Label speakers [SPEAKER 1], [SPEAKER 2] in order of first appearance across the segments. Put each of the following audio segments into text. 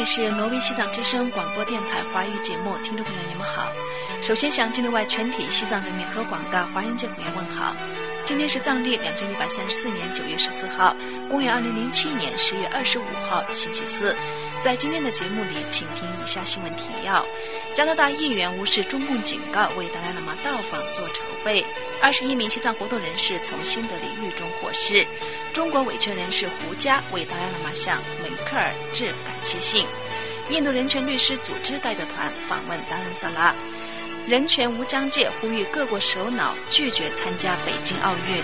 [SPEAKER 1] 里是挪威西藏之声广播电台华语节目，听众朋友你们好。首先向境内外全体西藏人民和广大华人界朋友问好。今天是藏历2134年9月14号，公元2007年10月25号，星期四。在今天的节目里，请听以下新闻提要：加拿大议员无视中共警告，为达赖喇嘛到访做筹备；21名西藏活动人士从新德里狱中获释；中国维权人士胡佳为达赖喇嘛向梅克尔致感谢信；印度人权律师组织代表团访问达兰萨拉；人权无疆界呼吁各国首脑拒绝参加北京奥运。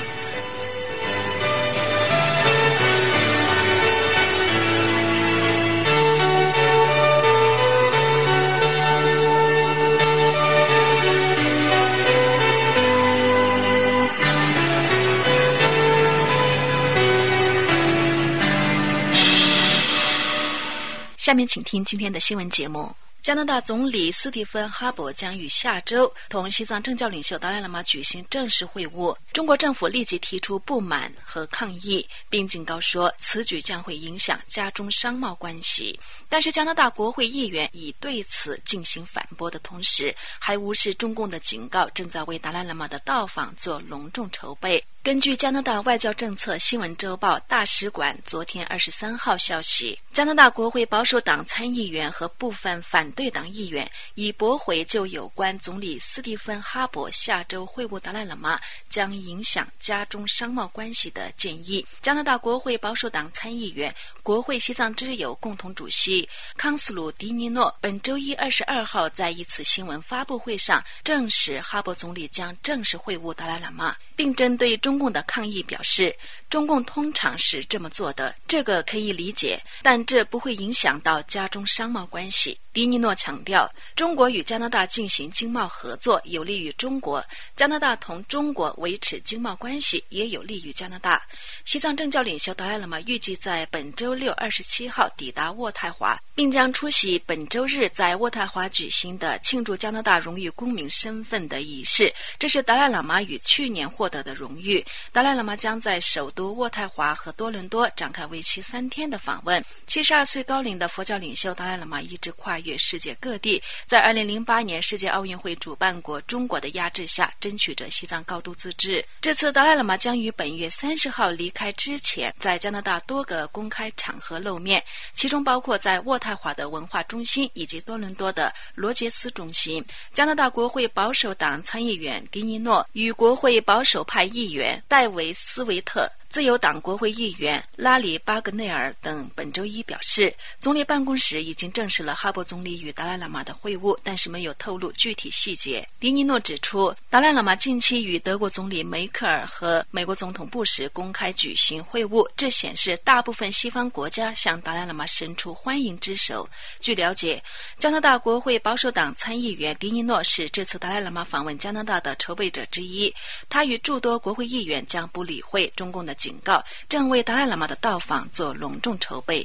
[SPEAKER 1] 下面请听今天的新闻节目。加拿大总理斯蒂芬·哈珀将于下周同西藏政教领袖达赖喇嘛举行正式会晤。中国政府立即提出不满和抗议，并警告说此举将会影响加中商贸关系。但是加拿大国会议员已对此进行反驳的同时，还无视中共的警告，正在为达赖喇嘛的到访做隆重筹备。根据加拿大外交政策新闻周报大使馆昨天23号消息，加拿大国会保守党参议员和部分反对党议员已驳回就有关总理斯蒂芬·哈珀下周会晤达赖喇嘛将影响加中商贸关系的建议。加拿大国会保守党参议员、国会西藏之友共同主席康斯鲁迪尼诺本周一22号在一次新闻发布会上证实，哈珀总理将正式会晤达赖喇嘛，并针对中共的抗议表示，中共通常是这么做的，这个可以理解，但这不会影响到加中商贸关系。迪尼诺强调，中国与加拿大进行经贸合作有利于中国，加拿大同中国维持经贸关系也有利于加拿大。西藏政教领袖达赖喇嘛预计在本周六27号抵达渥太华，并将出席本周日在渥太华举行的庆祝加拿大荣誉公民身份的仪式，这是达赖喇嘛于去年获得的荣誉。达赖喇嘛将在首都渥太华和多伦多展开为期3天的访问。72岁高龄的佛教领袖达赖喇嘛一直跨越世界各地，在2008年世界奥运会主办国中国的压制下，争取着西藏高度自治。这次达赖喇嘛将于本月30号离开之前，在加拿大多个公开场合露面，其中包括在渥太华的文化中心以及多伦多的罗杰斯中心。加拿大国会保守党参议员迪尼诺与国会保守派议员戴维斯维特、自由党国会议员拉里巴格内尔等本周一表示，总理办公室已经证实了哈珀总理与达赖喇嘛的会晤，但是没有透露具体细节。迪尼诺指出，达赖喇嘛近期与德国总理梅克尔和美国总统布什公开举行会晤，这显示大部分西方国家向达赖喇嘛伸出欢迎之手。据了解，加拿大国会保守党参议员迪尼诺是这次达赖喇嘛访问加拿大的筹备者之一，他与诸多国会议员将不理会中共的警告，正为达赖喇嘛的到访做隆重筹备。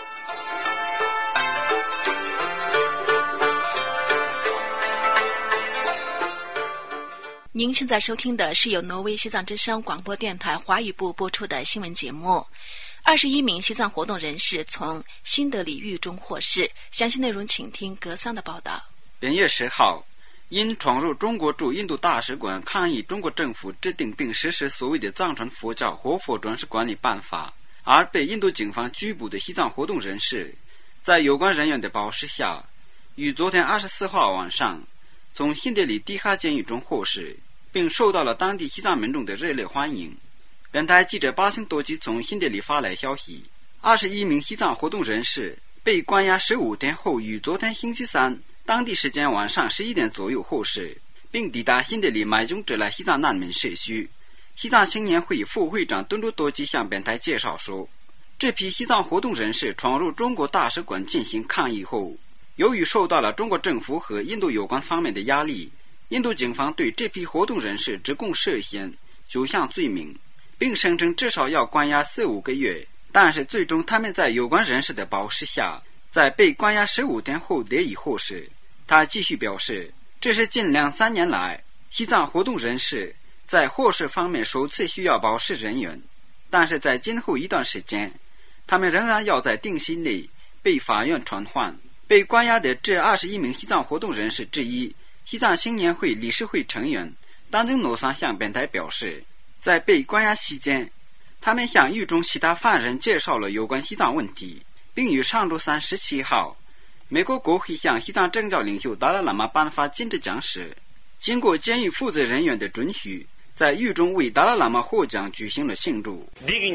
[SPEAKER 1] 您现在收听的是由挪威西藏之声广播电台华语部播出的新闻节目。21名西藏活动人士从新德里狱中获释，详细内容请听格桑的报道。
[SPEAKER 2] 本月10号，因闯入中国驻印度大使馆抗议中国政府制定并实施所谓的藏传佛教活佛专事管理办法而被印度警方拘捕的西藏活动人士，在有关人员的保释下，于昨天24号晚上从新德里地哈监狱中获释，并受到了当地西藏民众的热烈欢迎。本台记者巴辛多吉从新德里发来消息，21名西藏活动人士被关押15天后，于昨天星期三当地时间晚上11点左右获释，并抵达新德里买中哲来西藏难民社区。西藏青年会副会长敦珠多吉向本台介绍说，这批西藏活动人士闯入中国大使馆进行抗议后，由于受到了中国政府和印度有关方面的压力，印度警方对这批活动人士指控涉嫌9项罪名，并声称至少要关押4-5个月，但是最终他们在有关人士的保释下，在被关押15天后得以获释。他继续表示，这是近2-3年来西藏活动人士在获释方面首次需要保释人员，但是在今后一段时间，他们仍然要在定期内被法院传唤。被关押的这21名西藏活动人士之一，西藏青年会理事会成员当真诺桑向本台表示，在被关押期间，他们向狱中其他犯人介绍了有关西藏问题，并于上周3 17号，美国国会向西藏政教领袖达赖喇嘛颁发金质奖时，经过监狱负责人员的准许，在狱中为达赖喇嘛获奖举行了庆祝。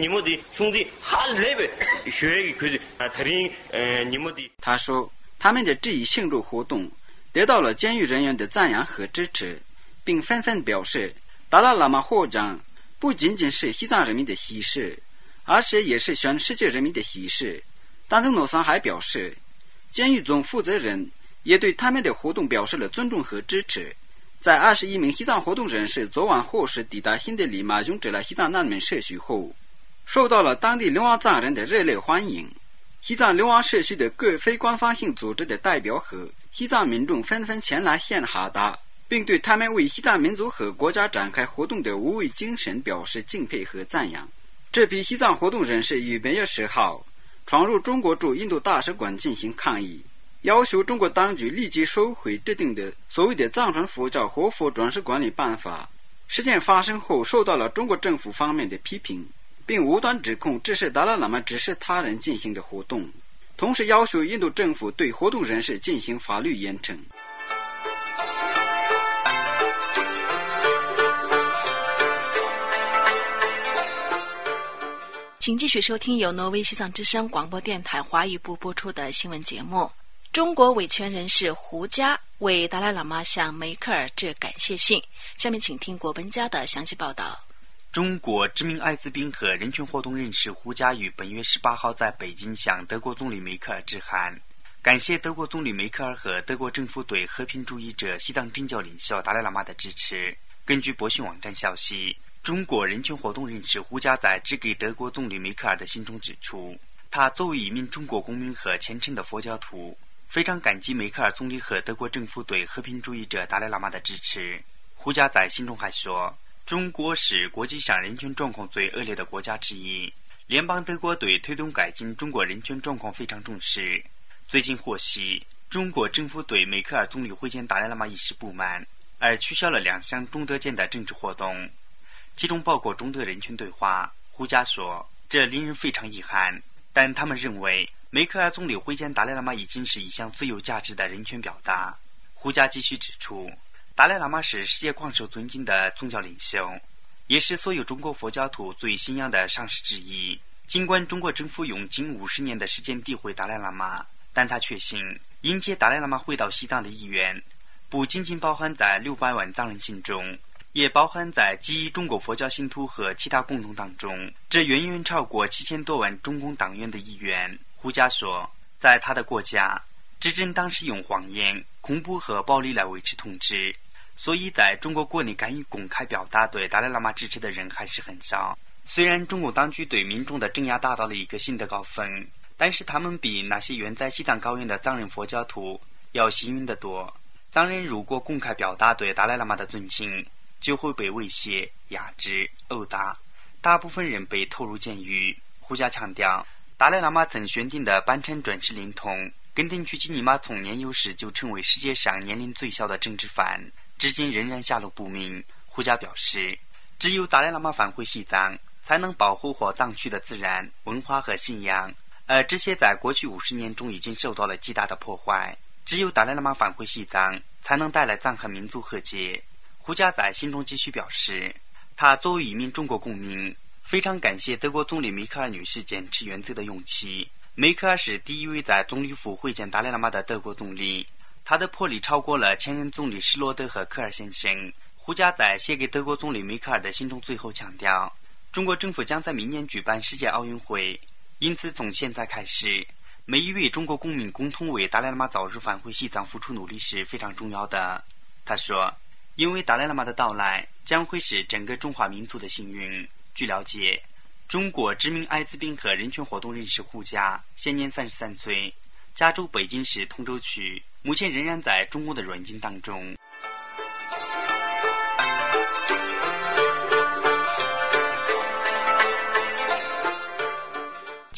[SPEAKER 2] 他说，他们的这一庆祝活动得到了监狱人员的赞扬和支持，并纷纷表示，达赖喇嘛获奖不仅仅是西藏人民的喜事，而且也是全世界人民的喜事。当真诺桑还表示，监狱总负责人也对他们的活动表示了尊重和支持。在21名西藏活动人士昨晚获释抵达新德里马雍哲来西藏难民社区后，受到了当地流亡藏人的热烈欢迎。西藏流亡社区的各非官方性组织的代表和西藏民众纷纷前来献哈达，并对他们为西藏民族和国家展开活动的无畏精神表示敬佩和赞扬。这批西藏活动人士于本月10号闯入中国驻印度大使馆进行抗议，要求中国当局立即收回制定的所谓的藏传佛教活佛转世管理办法。事件发生后受到了中国政府方面的批评，并无端指控这是达赖喇嘛指示他人进行的活动，同时要求印度政府对活动人士进行法律严惩。
[SPEAKER 1] 请继续收听由挪威西藏之声广播电台华语部播出的新闻节目。中国维权人士胡佳为达赖喇嘛向梅克尔致感谢信。下面请听国本家的详细报道。
[SPEAKER 3] 中国知名艾滋病和人权活动人士胡佳于本月18号在北京向德国总理梅克尔致函，感谢德国总理梅克尔和德国政府对和平主义者西藏政教领袖达赖喇嘛的支持。根据博讯网站消息，中国人权活动人士胡佳在致给德国总理梅克尔的信中指出，他作为一名中国公民和虔诚的佛教徒，非常感激梅克尔总理和德国政府对和平主义者达赖喇嘛的支持。胡佳在信中还说，中国是国际上人权状况最恶劣的国家之一，联邦德国对推动改进中国人权状况非常重视。最近获悉，中国政府对梅克尔总理会见达赖喇嘛一事不满，而取消了2项中德间的政治活动，其中包括中德人权对话。胡佳说，这令人非常遗憾，但他们认为梅克尔总理会见达赖喇嘛已经是一项最有价值的人权表达。胡佳继续指出，达赖喇嘛是世界广受尊敬的宗教领袖，也是所有中国佛教徒最信仰的上师之一。尽管中国政府用近50年的时间诋毁达赖喇嘛，但他确信迎接达赖喇嘛回到西藏的意愿不仅仅包含在600万藏人心中，也包含在几亿中国佛教信徒和其他共同当中，这远远超过7000多万中共党员的意愿。胡佳说，在他的国家，执政党是用谎言、恐怖和暴力来维持统治，所以在中国国内敢于公开表达对达赖喇嘛支持的人还是很少。虽然中共当局对民众的镇压达到了一个新的高峰，但是他们比那些远在西藏高原的藏人佛教徒要幸运得多。藏人如果公开表达对达赖喇嘛的尊敬，就会被威胁、压制、殴打，大部分人被投入监狱。胡佳强调，达赖喇嘛曾宣定的班禅转世灵童根廷曲吉尼玛从年幼时就成为世界上年龄最小的政治犯，至今仍然下落不明。胡佳表示，只有达赖喇嘛返回西藏，才能保护或藏区的自然、文化和信仰，而这些在过去50年中已经受到了极大的破坏。只有达赖喇嘛返回西藏，才能带来藏和民族和解。胡佳在信中继续表示，他作为一名中国公民，非常感谢德国总理梅克尔女士坚持原则的勇气。梅克尔是第一位在总理府会见达赖喇嘛的德国总理，他的魄力超过了前任总理施罗德和科尔先生。胡佳在写给德国总理梅克尔的信中最后强调，中国政府将在明年举办世界奥运会，因此从现在开始，每一位中国公民共同为达赖喇嘛早日返回西藏付出努力是非常重要的。他说，因为达赖喇嘛的到来将会是整个中华民族的幸运。据了解，中国知名艾滋病和人权活动人士胡佳现年33岁，加州北京市通州区，目前仍然在中共的软禁当中。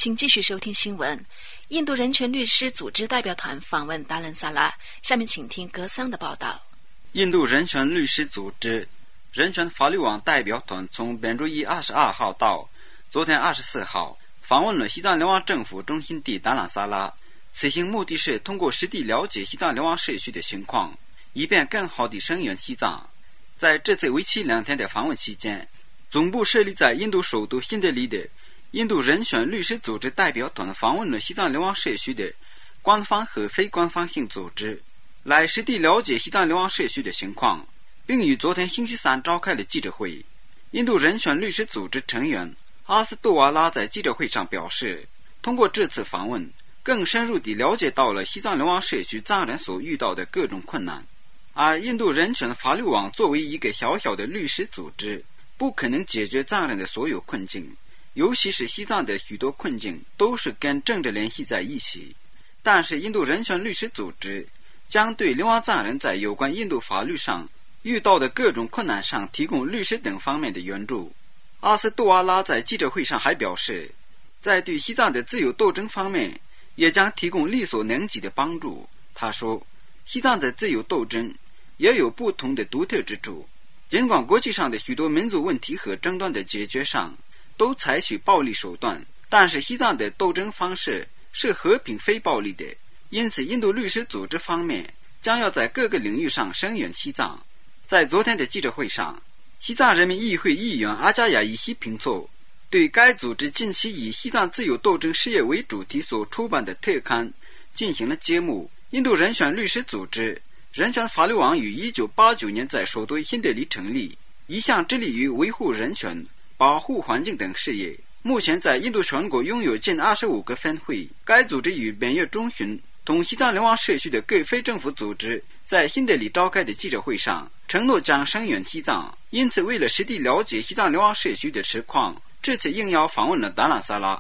[SPEAKER 1] 请继续收听新闻。印度人权律师组织代表团访问达兰萨拉，下面请听格桑的报道。
[SPEAKER 2] 印度人权律师组织人权法律网代表团从本周一22号到昨天24号访问了西藏流亡政府中心地达兰萨拉，此行目的是通过实地了解西藏流亡社区的情况，以便更好地声援西藏。在这次为期2天的访问期间，总部设立在印度首都新德里的印度人权律师组织代表团访问了西藏流亡社区的官方和非官方性组织，来实地了解西藏流亡社区的情况，并于昨天星期三召开了记者会。印度人权律师组织成员阿斯杜瓦拉在记者会上表示，通过这次访问，更深入地了解到了西藏流亡社区藏人所遇到的各种困难。而印度人权法律网作为一个小小的律师组织，不可能解决藏人的所有困境，尤其是西藏的许多困境都是跟政治联系在一起。但是印度人权律师组织将对流亡藏人在有关印度法律上遇到的各种困难上提供律师等方面的援助。阿斯杜瓦拉在记者会上还表示，在对西藏的自由斗争方面也将提供力所能及的帮助。他说，西藏的自由斗争也有不同的独特之处，尽管国际上的许多民族问题和争端的解决上都采取暴力手段，但是西藏的斗争方式是和平非暴力的，因此印度律师组织方面将要在各个领域上声援西藏。在昨天的记者会上，西藏人民议会议员阿加亚伊西平措对该组织近期以西藏自由斗争事业为主题所出版的特刊进行了揭幕。印度人权律师组织人权法律网于1989年在首都新德里成立，一向致力于维护人权、保护环境等事业。目前在印度全国拥有近25个分会。该组织于本月中旬同西藏流亡社区的各非政府组织在新德里召开的记者会上承诺将声援西藏，因此为了实地了解西藏流亡社区的实况，这次应邀访问了达兰萨拉。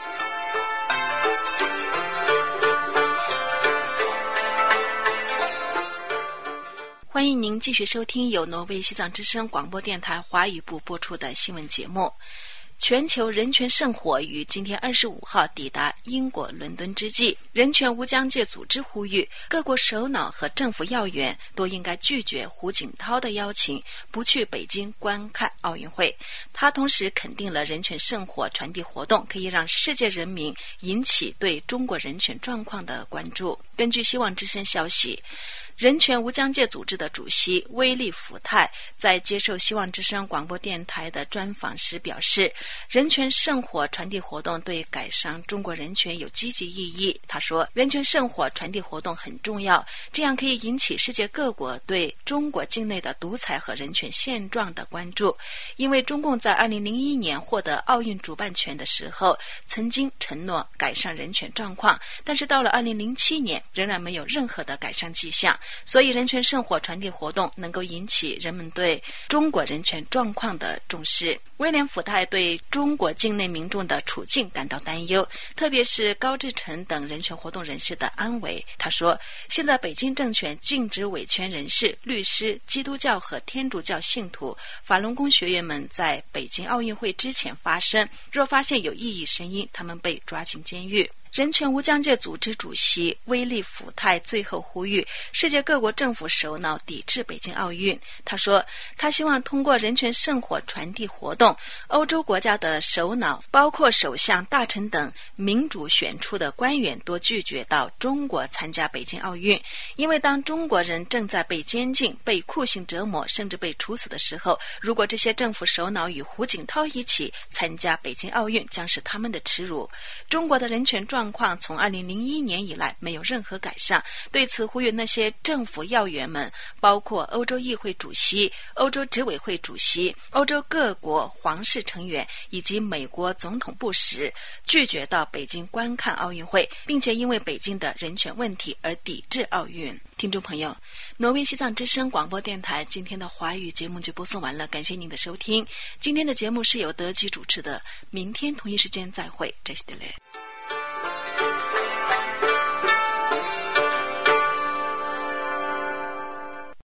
[SPEAKER 1] 欢迎您继续收听由挪威西藏之声广播电台华语部播出的新闻节目。全球人权圣火于今天25号抵达英国伦敦之际，人权无疆界组织呼吁各国首脑和政府要员都应该拒绝胡锦涛的邀请，不去北京观看奥运会。他同时肯定了人权圣火传递活动可以让世界人民引起对中国人权状况的关注。根据希望之声消息，人权无疆界组织的主席威利福泰在接受希望之声广播电台的专访时表示，人权圣火传递活动对改善中国人权有积极意义。他说，人权圣火传递活动很重要，这样可以引起世界各国对中国境内的独裁和人权现状的关注。因为中共在2001年获得奥运主办权的时候曾经承诺改善人权状况，但是到了2007年仍然没有任何的改善迹象，所以人权圣火传递活动能够引起人们对中国人权状况的重视。威廉福泰对中国境内民众的处境感到担忧，特别是高志成等人权活动人士的安危。他说，现在北京政权禁止维权人士、律师、基督教和天主教信徒、法轮功学员们在北京奥运会之前发声，若发现有异议声音，他们被抓进监狱。人权无疆界组织主席威利福泰最后呼吁世界各国政府首脑抵制北京奥运。他说，他希望通过人权圣火传递活动，欧洲国家的首脑，包括首相、大臣等民主选出的官员多拒绝到中国参加北京奥运。因为当中国人正在被监禁、被酷刑折磨，甚至被处死的时候，如果这些政府首脑与胡锦涛一起参加北京奥运，将是他们的耻辱。中国的人权状况从2001年以来没有任何改善，对此呼吁那些政府要员们，包括欧洲议会主席、欧洲执委会主席、欧洲各国皇室成员以及美国总统布什，拒绝到北京观看奥运会，并且因为北京的人权问题而抵制奥运。听众朋友，挪威西藏之声广播电台今天的华语节目就播送完了，感谢您的收听。今天的节目是由德基主持的，明天同一时间再会，这是德勒。